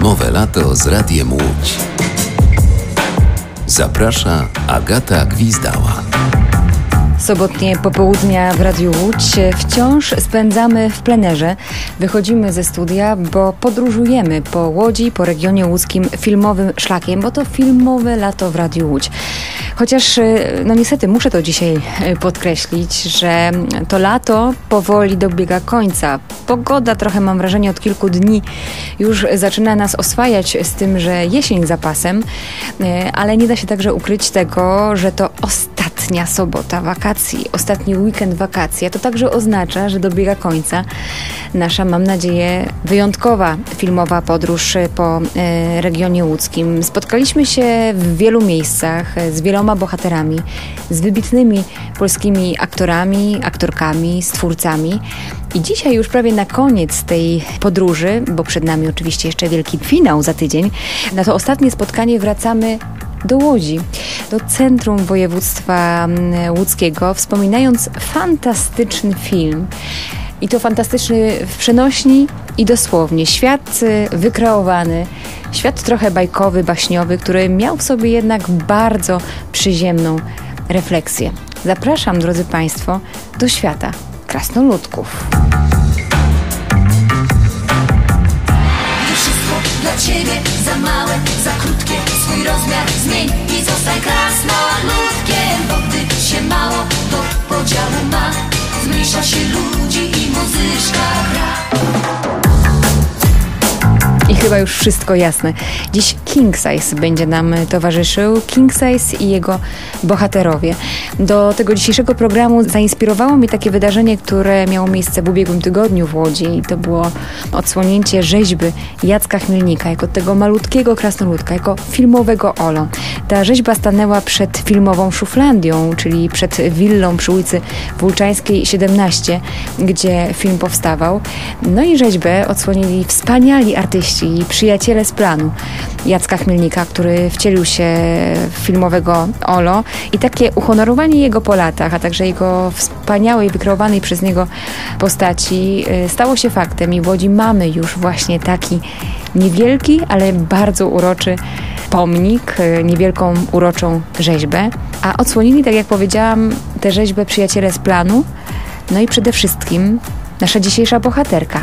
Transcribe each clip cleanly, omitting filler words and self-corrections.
Filmowe lato z Radiem Łódź. Zaprasza Agata Gwizdała. Sobotnie popołudnia w Radiu Łódź wciąż spędzamy w plenerze. Wychodzimy ze studia, bo podróżujemy po Łodzi, po regionie łódzkim filmowym szlakiem, bo to filmowe lato w Radiu Łódź. Chociaż, no niestety muszę to dzisiaj podkreślić, że to lato powoli dobiega końca. Pogoda trochę, mam wrażenie, od kilku dni już zaczyna nas oswajać z tym, że jesień za pasem, ale nie da się także ukryć tego, że to ostatnia sobota wakacji, ostatni weekend wakacji, a to także oznacza, że dobiega końca nasza, mam nadzieję, wyjątkowa filmowa podróż po regionie łódzkim. Spotkaliśmy się w wielu miejscach z wieloma bohaterami, z wybitnymi polskimi aktorami, aktorkami, stwórcami. I dzisiaj już prawie na koniec tej podróży, bo przed nami oczywiście jeszcze wielki finał za tydzień, na to ostatnie spotkanie wracamy do Łodzi, do centrum województwa łódzkiego, wspominając fantastyczny film. I to fantastyczny w przenośni i dosłownie. Świat wykreowany, świat trochę bajkowy, baśniowy, który miał w sobie jednak bardzo przyziemną refleksję. Zapraszam, drodzy Państwo, do świata krasnoludków. To wszystko dla Ciebie za małe, za krótkie. Swój rozmiar zmień i zostań krasnoludkiem. Bo gdy się mało do podziału ma, zmniejsza się ludzi i muzyczka gra. I chyba już wszystko jasne. Dziś King Size będzie nam towarzyszył. King Size i jego bohaterowie. Do tego dzisiejszego programu zainspirowało mnie takie wydarzenie, które miało miejsce w ubiegłym tygodniu w Łodzi. I to było odsłonięcie rzeźby Jacka Chmielnika jako tego malutkiego krasnoludka, jako filmowego Olo. Ta rzeźba stanęła przed filmową Szuflandią, czyli przed willą przy ulicy Włóczańskiej 17, gdzie film powstawał. No i rzeźbę odsłonili wspaniali artyści i przyjaciele z planu Jacka Chmielnika, który wcielił się w filmowego Olo, i takie uhonorowanie jego po latach, a także jego wspaniałej, wykreowanej przez niego postaci stało się faktem i w Łodzi mamy już właśnie taki niewielki, ale bardzo uroczy pomnik, niewielką, uroczą rzeźbę, a odsłonili, tak jak powiedziałam, tę rzeźbę przyjaciele z planu, no i przede wszystkim nasza dzisiejsza bohaterka.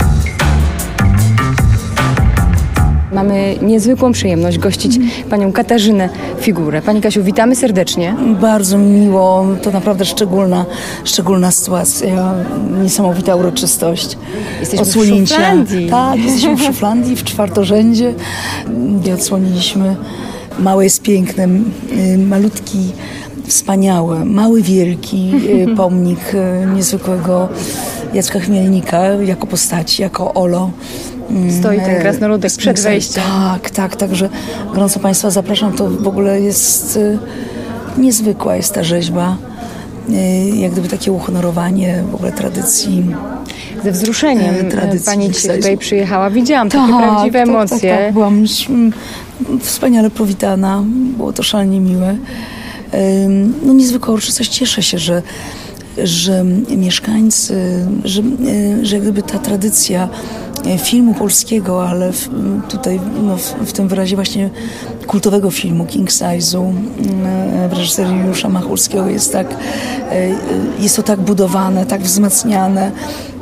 Mamy niezwykłą przyjemność gościć panią Katarzynę Figurę. Pani Kasiu, witamy serdecznie. Bardzo mi miło, to naprawdę szczególna sytuacja, niesamowita uroczystość. Jesteśmy w Szuflandii. Tak, jesteśmy w Szuflandii, w czwartorzędzie, gdzie odsłoniliśmy. Małe jest piękne, malutki, wspaniały, mały, wielki pomnik niezwykłego Jacka Chmielnika jako postaci, jako Olo. Stoi ten krasnoludek przed wejściem. Tak, także gorąco Państwa zapraszam. To w ogóle jest niezwykła jest ta rzeźba. Jak gdyby takie uhonorowanie w ogóle tradycji. Ze wzruszeniem pani dzisiaj tutaj przyjechała. Widziałam takie prawdziwe emocje. Tak. Byłam wspaniale powitana. Było to szalenie miłe. No niezwykła uroczystość. Cieszę się, że mieszkańcy, że jak gdyby ta tradycja filmu polskiego, ale tutaj w tym wyrazie właśnie kultowego filmu King Size'u w reżyserii Juliusza Machulskiego jest to tak budowane, tak wzmacniane.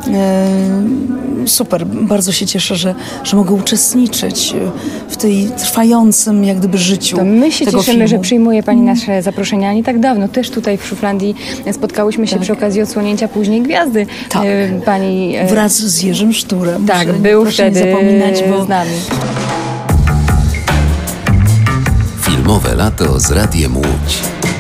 Super, bardzo się cieszę, że mogę uczestniczyć w tej trwającym jak gdyby życiu. To my się tego cieszymy, filmu. że przyjmuje pani nasze zaproszenia. Nie tak dawno też tutaj w Szuflandii spotkałyśmy się przy okazji odsłonięcia później Gwiazdy. Tak. Pani wraz z Jerzym Szturem. Tak, był wtedy nie zapominać, bo z nami. Filmowe lato z Radiem Łódź.